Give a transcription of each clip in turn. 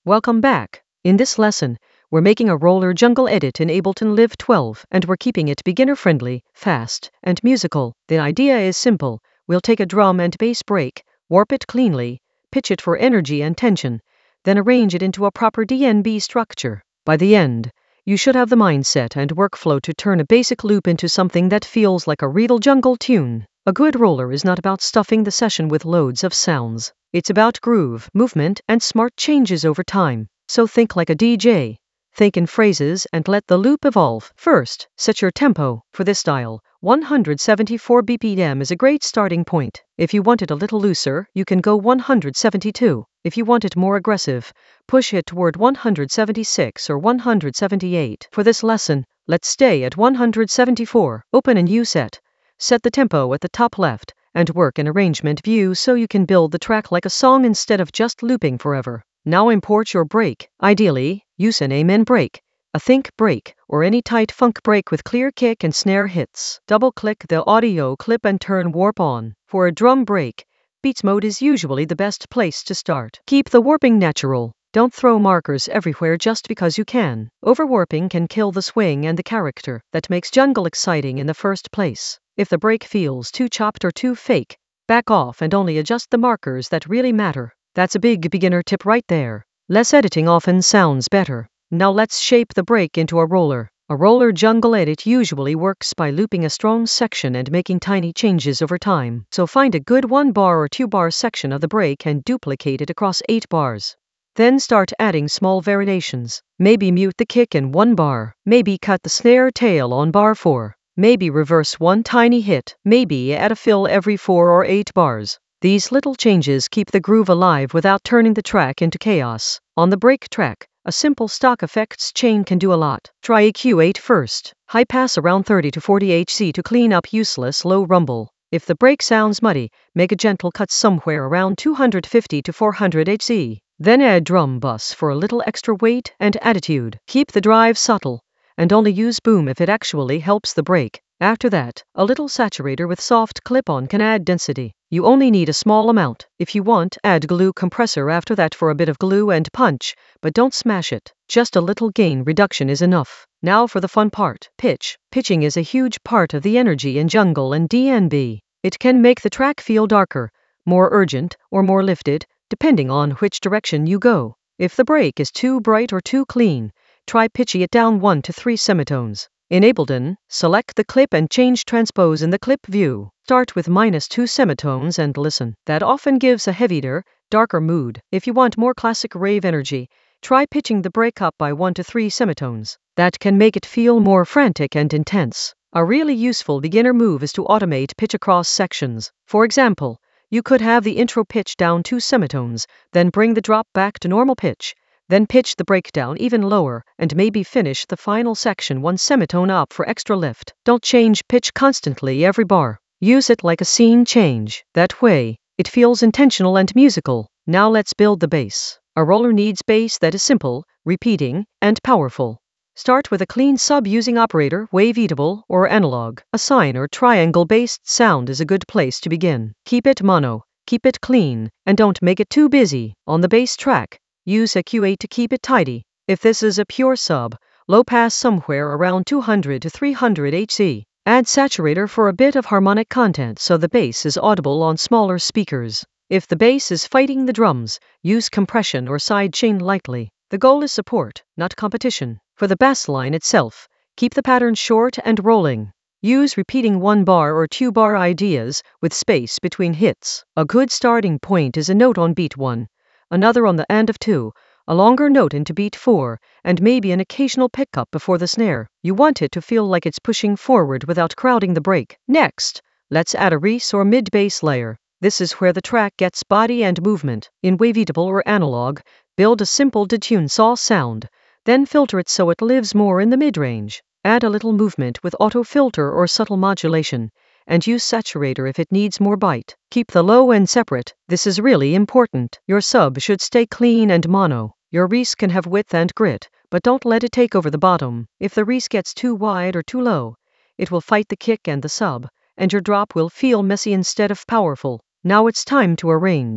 Welcome back. In this lesson, we're making a roller jungle edit in Ableton Live 12 and we're keeping it beginner friendly, fast, and musical. The idea is simple. We'll take a drum and bass break, warp it cleanly, pitch it for energy and tension, then arrange it into a proper DNB structure. By the end, you should have the mindset and workflow to turn a basic loop into something that feels like a real jungle tune. A good roller is not about stuffing the session with loads of sounds. It's about groove, movement, and smart changes over time. So think like a DJ. Think in phrases and let the loop evolve. First, set your tempo. For this style, 174 BPM is a great starting point. If you want it a little looser, you can go 172. If you want it more aggressive, push it toward 176 or 178. For this lesson, let's stay at 174. Open a new set. Set the tempo at the top left, and work in arrangement view so you can build the track like a song instead of just looping forever. Now import your break. Ideally, use an amen break, a think break, or any tight funk break with clear kick and snare hits. Double-click the audio clip and turn warp on. For a drum break, beats mode is usually the best place to start. Keep the warping natural. Don't throw markers everywhere just because you can. Overwarping can kill the swing and the character that makes jungle exciting in the first place. If the break feels too chopped or too fake, back off and only adjust the markers that really matter. That's a big beginner tip right there. Less editing often sounds better. Now let's shape the break into a roller. A roller jungle edit usually works by looping a strong section and making tiny changes over time. So find a good 1-bar or 2-bar section of the break and duplicate it across 8 bars. Then start adding small variations. Maybe mute the kick in 1 bar. Maybe cut the snare tail on bar 4. Maybe reverse one tiny hit. Maybe add a fill every 4 or 8 bars. These little changes keep the groove alive without turning the track into chaos. On the break track, a simple stock effects chain can do a lot. Try EQ8 first. High pass around 30 to 40 Hz to clean up useless low rumble. If the break sounds muddy, make a gentle cut somewhere around 250 to 400 Hz. Then add drum bus for a little extra weight and attitude. Keep the drive subtle, and only use boom if it actually helps the break. After that, a little saturator with soft clip-on can add density. You only need a small amount. If you want, add glue compressor after that for a bit of glue and punch, but don't smash it. Just a little gain reduction is enough. Now for the fun part, pitch. Pitching is a huge part of the energy in jungle and DNB. It can make the track feel darker, more urgent, or more lifted, depending on which direction you go. If the break is too bright or too clean, try pitching it down 1 to 3 semitones. In Ableton, select the clip and change transpose in the clip view. Start with -2 semitones and listen. That often gives a heavier, darker mood. If you want more classic rave energy, try pitching the break up by 1 to 3 semitones. That can make it feel more frantic and intense. A really useful beginner move is to automate pitch across sections. For example, you could have the intro pitch down 2 semitones, then bring the drop back to normal pitch. Then pitch the breakdown even lower, and maybe finish the final section 1 semitone up for extra lift. Don't change pitch constantly every bar. Use it like a scene change. That way, it feels intentional and musical. Now let's build the bass. A roller needs bass that is simple, repeating, and powerful. Start with a clean sub using operator, waveable, or analog. A sine or triangle-based sound is a good place to begin. Keep it mono, keep it clean, and don't make it too busy. On the bass track, use EQ8 to keep it tidy. If this is a pure sub, low pass somewhere around 200 to 300 Hz. Add saturator for a bit of harmonic content so the bass is audible on smaller speakers. If the bass is fighting the drums, use compression or sidechain lightly. The goal is support, not competition. For the bass line itself, keep the pattern short and rolling. Use repeating 1-bar or 2-bar ideas with space between hits. A good starting point is a note on beat 1. Another on the end of 2, a longer note into beat 4, and maybe an occasional pickup before the snare. You want it to feel like it's pushing forward without crowding the break. Next, let's add a res or mid-bass layer. This is where the track gets body and movement. In waveable or analog, build a simple detune saw sound, then filter it so it lives more in the mid-range. Add a little movement with auto filter or subtle modulation, and use saturator if it needs more bite. Keep the low end separate. This is really important. Your sub should stay clean and mono. Your res can have width and grit, but don't let it take over the bottom. If the res gets too wide or too low, it will fight the kick and the sub, and your drop will feel messy instead of powerful. Now it's time to arrange.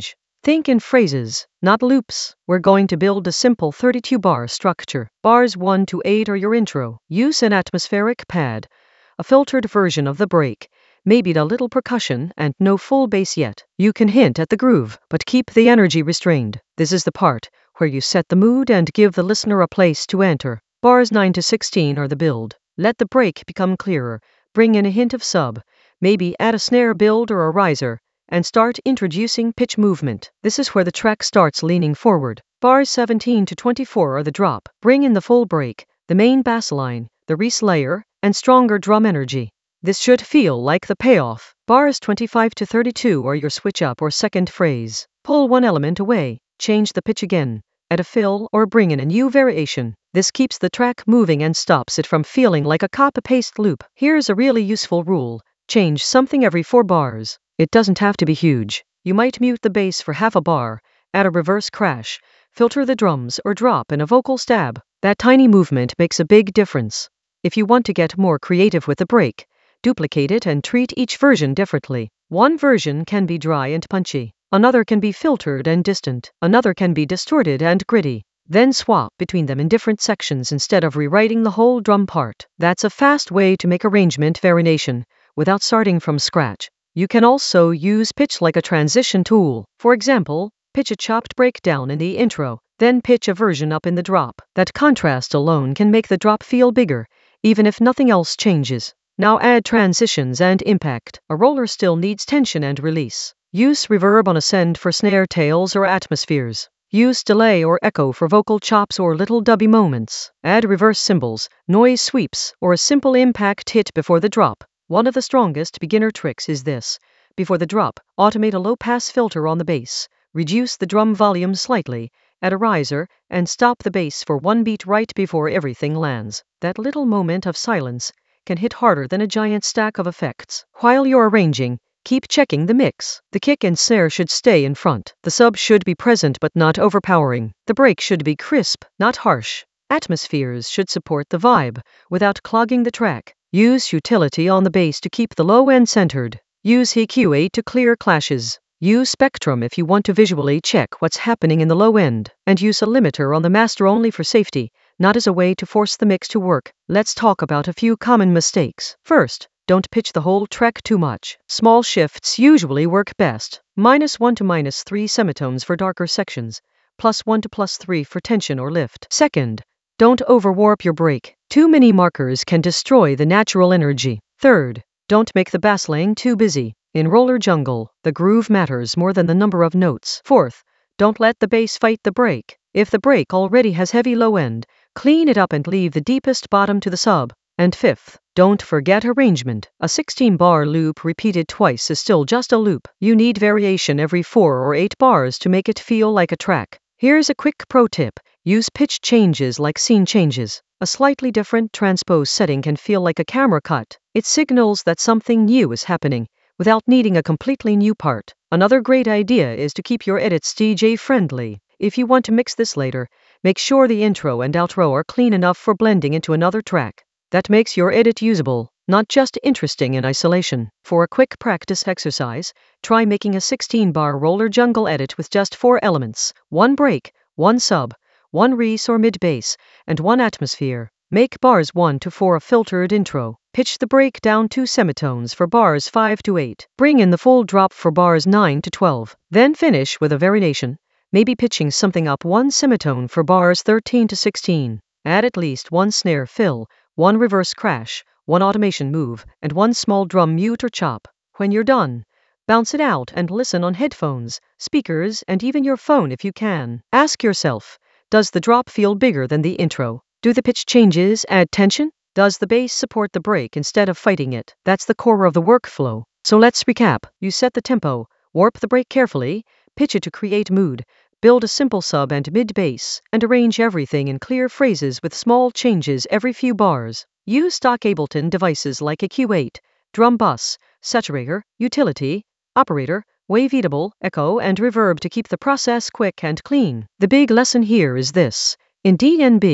Think in phrases, not loops. We're going to build a simple 32-bar structure. Bars 1 to 8 are your intro. Use an atmospheric pad, a filtered version of the break, maybe a little percussion and no full bass yet. You can hint at the groove, but keep the energy restrained. This is the part where you set the mood and give the listener a place to enter. Bars 9 to 16 are the build. Let the break become clearer. Bring in a hint of sub, maybe add a snare build or a riser, and start introducing pitch movement. This is where the track starts leaning forward. Bars 17 to 24 are the drop. Bring in the full break, the main bass line, the Reese layer, and stronger drum energy. This should feel like the payoff. Bars 25 to 32 are your switch up or second phrase. Pull one element away, change the pitch again, add a fill or bring in a new variation. This keeps the track moving and stops it from feeling like a copy-paste loop. Here's a really useful rule. Change something every 4 bars. It doesn't have to be huge. You might mute the bass for half a bar, add a reverse crash, filter the drums or drop in a vocal stab. That tiny movement makes a big difference. If you want to get more creative with the break, duplicate it and treat each version differently. One version can be dry and punchy. Another can be filtered and distant. Another can be distorted and gritty. Then swap between them in different sections instead of rewriting the whole drum part. That's a fast way to make arrangement variation without starting from scratch. You can also use pitch like a transition tool. For example, pitch a chopped breakdown in the intro, then pitch a version up in the drop. That contrast alone can make the drop feel bigger, even if nothing else changes. Now add transitions and impact. A roller still needs tension and release. Use reverb on ascend for snare tails or atmospheres. Use delay or echo for vocal chops or little dubby moments. Add reverse cymbals, noise sweeps, or a simple impact hit before the drop. One of the strongest beginner tricks is this. Before the drop, automate a low-pass filter on the bass. Reduce the drum volume slightly, add a riser, and stop the bass for one beat right before everything lands. That little moment of silence can hit harder than a giant stack of effects. While you're arranging, keep checking the mix. The kick and snare should stay in front. The sub should be present but not overpowering. The break should be crisp, not harsh. Atmospheres should support the vibe without clogging the track. Use utility on the bass to keep the low end centered. Use EQ8 to clear clashes. Use Spectrum if you want to visually check what's happening in the low end. And use a limiter on the master only for safety, not as a way to force the mix to work. Let's talk about a few common mistakes. First, don't pitch the whole track too much. Small shifts usually work best. -1 to -3 semitones for darker sections. +1 to +3 for tension or lift. Second, don't overwarp your break. Too many markers can destroy the natural energy. Third, don't make the bass laying too busy. In roller jungle, the groove matters more than the number of notes. Fourth, don't let the bass fight the break. If the break already has heavy low end, clean it up and leave the deepest bottom to the sub. And fifth, don't forget arrangement. A 16-bar loop repeated twice is still just a loop. You need variation every 4 or 8 bars to make it feel like a track. Here's a quick pro tip. Use pitch changes like scene changes. A slightly different transpose setting can feel like a camera cut. It signals that something new is happening, without needing a completely new part. Another great idea is to keep your edits DJ friendly. If you want to mix this later, make sure the intro and outro are clean enough for blending into another track. That makes your edit usable, not just interesting in isolation. For a quick practice exercise, try making a 16-bar roller jungle edit with just 4 elements: 1 break, 1 sub, 1 Reese or mid-bass, and 1 atmosphere. Make bars 1 to 4 a filtered intro. Pitch the break down 2 semitones for bars 5 to 8. Bring in the full drop for bars 9 to 12. Then finish with a variation, maybe pitching something up 1 semitone for bars 13 to 16. Add at least 1 snare fill, 1 reverse crash, 1 automation move, and 1 small drum mute or chop. When you're done, bounce it out and listen on headphones, speakers, and even your phone if you can. Ask yourself, does the drop feel bigger than the intro? Do the pitch changes add tension? Does the bass support the break instead of fighting it? That's the core of the workflow. So let's recap. You set the tempo, warp the break carefully, pitch it to create mood, build a simple sub and mid-bass, and arrange everything in clear phrases with small changes every few bars. Use stock Ableton devices like EQ8, drum bus, saturator, utility, operator, wave eatable, echo, and reverb to keep the process quick and clean. The big lesson here is this. In DNB,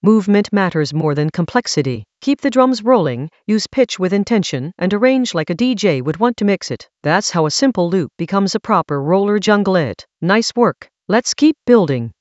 Movement matters more than complexity. Keep the drums rolling, use pitch with intention, and arrange like a DJ would want to mix it. That's how a simple loop becomes a proper roller jungle edit. Nice work. Let's keep building.